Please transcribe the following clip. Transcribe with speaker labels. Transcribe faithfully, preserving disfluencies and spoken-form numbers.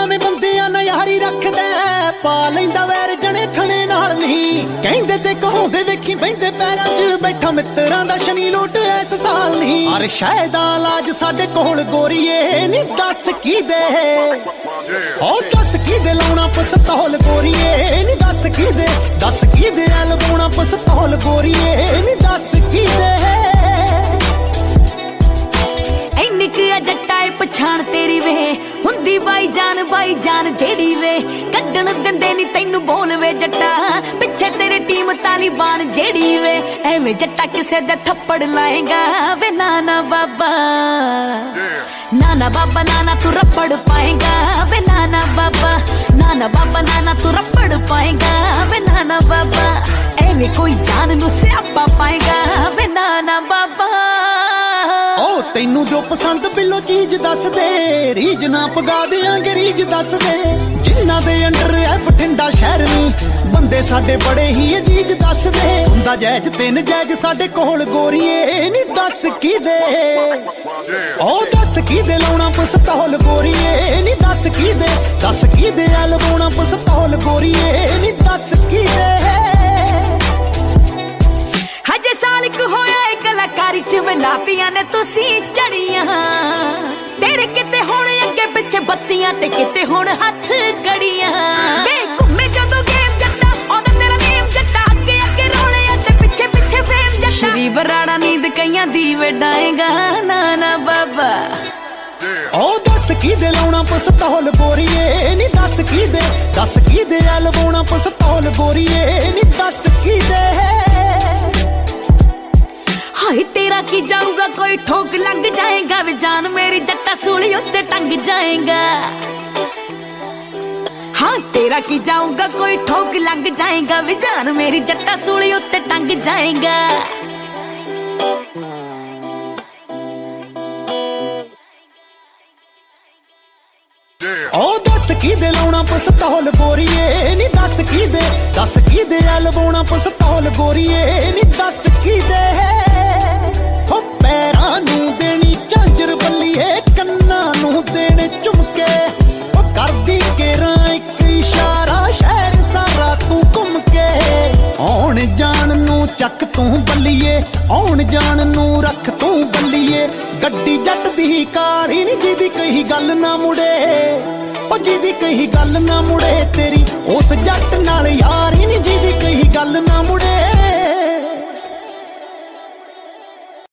Speaker 1: ਭਾਵੇਂ ਬੰਦਿਆਂ ਨਾਲ ਯਾਰੀ ਰੱਖਦਾ ਪਾ ਲੈਂਦਾ ਵੈਰ ਜਣੇ ਖਣੇ ਨਾਲ ਨਹੀਂ ਕਹਿੰਦੇ ਤੇ ਕਹਾਉਂਦੇ ਵੇਖੀ ਬਹਿੰਦੇ ਪੈਰਾਂ 'ਚ ਬੈਠਾ ਮਿੱਤਰਾਂ ਦਾ ਸ਼ਨੀ ਲੁੱਟ ਇਸ ਸਾਲ ਨਹੀਂ ਅਰ ਸ਼ਾਇਦ ਇਲਾਜ ਸਾਡੇ ਕੋਲ ਗੋਰੀਏ ਨੀ ਦੱਸ ਕੀ ਦੇ ਉਹ ਦੱਸ ਕੀ ਦੇ ਲਾਉਣਾ ਪਸਤੌਲ ਗੋਰੀਏ ਨੀ ਦੱਸ ਕੀ ਦੇ ਦੱਸ ਕੀ ਦੇ ਲਵਾਉਣਾ ਪਸਤੌਲ ਗੋਰੀਏ ਨੀ ਦੱਸ ਕੀ ਦੇ
Speaker 2: ਇੰਨੀ ਕੁ ਆ ਜੱਟਾ ਏ ਪਛਾਣ ਤੇਰੀ ਵੇ ਹੁੰਦੀ ਬਾਈ ਜਾਨ ਬਾਈ ਜਾਨ ਜਿਹੜੀ ਵੇ ਕੱਢਣ ਦਿੰਦੇ ਨੀ ਤੈਨੂੰ ਬੋਲ ਵੇ ਜੱਟਾ ਪਿੱਛੇ ਤੇਰੇ ਟੀਮ ਤਾਲੀਬਾਨ ਜਿਹੜੀ ਵੇ ਐਵੇਂ ਜੱਟਾ ਕਿਸੇ ਦੇ ਥੱਪੜ ਲਾਏਗਾ ਵੇ ਨਾਨਾ ਬਾਬਾ ਨਾਨਾ ਬਾਬਾ ਨਾਨਾ ਤੂੰ ਰੱਪੜ ਪਾਏਗਾ ਵੇ ਨਾਨਾ ਬਾਬਾ ਨਾਨਾ ਬਾਬਾ ਨਾਨਾ ਤੂੰ ਰੱਪੜ ਪਾਏਗਾ ਵੇ ਨਾਨਾ ਬਾਬਾ ਐਵੇਂ ਕੋਈ ਜਾਨ ਨੂੰ ਸਿਆਪਾ ਪਾਏਗਾ ਵੇ ਨਾਨਾ ਬਾਬਾ
Speaker 1: ਓ ਤੈਨੂੰ ਜੋ ਪਸੰਦ ਬਿੱਲੋ ਚੀਜ਼ ਦੱਸ ਦੇ ਰੀਜ ਨਾ ਪਗਾ ਦਿਆਂਗੇ ਰੀਜ ਦੱਸ ਦੇ ਜਿਨ੍ਹਾਂ ਦੇ ਅੰਡਰ ਐ ਬਠਿੰਡਾ ਸ਼ਹਿਰ ਨੀ ਬੰਦੇ ਸਾਡੇ ਬੜੇ ਹੀ ਅਜੀਜ਼ ਦੱਸ ਦੇ ਹੁੰਦਾ ਜੈਜ ਤਿੰਨ ਜੈਜ ਸਾਡੇ ਕੋਲ ਗੋਰੀਏ ਨੀ ਦੱਸ ਕੀ ਦੇ ਓ ਦੱਸ ਕੀ ਦੇ ਲਾਉਣਾ ਪਸਤੌਲ ਗੋਰੀਏ ਨੀ ਦੱਸ ਕੀ ਦੇ ਦੱਸ ਕੀ ਦੇ ਲਵਾਉਣਾ ਪਸਤੌਲ ਗੋਰੀਏ ਨੀ ਦੱਸ ਕੀ ਦੇ
Speaker 2: ਹਜੇ ਸਾਲ ਕੁ ਹੋਇਆ ਏ ਕਲਾਕਾਰੀ ਚ ਵਲਾਤੀਆਂ ਨੇ ਤੁਸੀਂ ਚੜੀਆਂ ਤੇਰੇ ਕਿਤੇ ਹੁਣ ਅੱਗੇ ਪਿੱਛੇ ਬੱਤੀਆਂ ਤੇ ਕਿਤੇ ਹੁਣ ਹੱਥ ਗੜੀਆਂ ਵੇ ਘੁੰਮੇ ਜਦੋਂ ਗੇਮ ਜੱਟਾ ਉਹਦਾ ਤੇਰਾ ਨੇਮ ਜੱਟਾ ਅੱਗੇ ਅੱਗੇ ਰੋਲੇ ਤੇ ਪਿੱਛੇ ਪਿੱਛੇ ਫੇਮ ਜੱਟਾ ਸ਼੍ਰੀ ਬਰਾੜਾ ਨੀਂਦ ਕਈਆਂ ਦੀ ਵਡਾਏਗਾ ਨਾਨਾ ਬਾਬਾ
Speaker 1: ਓ ਦੱਸ ਕੀ ਦੇ ਲਾਉਣਾ ਪਸਤੌਲ ਗੋਰੀਏ ਨੀ ਦੱਸ ਕੀ ਦੇ ਦੱਸ ਕੀ ਦੇ ਲਵਾਉਣਾ ਪਸਤੌਲ ਗੋਰੀਏ ਨੀ ਦੱਸ ਕੀ ਦੇ
Speaker 2: ਹਾਏ ਤੇਰਾ ਕੀ ਜਾਊਗਾ ਕੋਈ ਠੋਕ ਲੱਗ ਜਾਏਗਾ ਵੇ ਜਾਨ ਮੇਰੀ ਜੱਟਾ ਸੂਲੀ ਉੱਤੇ ਟੰਗ ਜਾਏਗਾ ਹਾਂ ਤੇਰਾ ਕੀ ਜਾਊਗਾ ਕੋਈ ਠੋਕ ਲੱਗ ਜਾਏਗਾ ਵੇ ਜਾਨ ਮੇਰੀ ਜੱਟਾ ਸੂਲੀ ਉੱਤੇ ਟੰਗ ਜਾਏਗਾ
Speaker 1: ਓ ਦੱਸ ਕੀ ਦੇ ਲਾਉਣਾ ਪਸਤੌਲ ਗੋਰੀਏ ਨੀ ਦੱਸ ਕੀ ਦੇ ਦੱਸ ਕੀ ਦੇ ਲਵਾਉਣਾ ਪਸਤੌਲ ਗੋਰੀਏ ਨੀ ਦੱਸ ਕੀ ਦੇ ਹੋ ਪੈਰਾਂ ਨੂੰ ਦੇਣੀ ਝਾਂਜਰ ਬੱਲੀਏ ਕੰਨਾਂ ਨੂੰ ਦੇਣੇ ਝੁਮਕੇ ਉਹ ਕਰਦੀ ਕੇਰਾਂ ਇੱਕ ਇਸ਼ਾਰਾ ਸ਼ਹਿਰ ਸਾਰਾ ਤੂੰ ਘੁੰਮ ਕੇ ਆਉਣ ਜਾਣ ਨੂੰ ਚੱਕ ਤੂੰ ਬੱਲੀਏ ਆਉਣ ਜਾਣ ਨੂੰ ਰੱਖ ਤੂੰ ਬੱਲੀਏ ਗੱਡੀ ਜੱਟ ਦੀ ਕਾਲੀ ਨੀ ਜਿਹਦੀ ਕਹੀ ਗੱਲ ਨਾ ਮੁੜੇ ਉਹ ਜਿਹਦੀ ਕਹੀ ਗੱਲ ਨਾ ਮੁੜੇ ਤੇਰੀ ਉਸ ਜੱਟ ਨਾਲ ਯਾਰੀ ਨੀ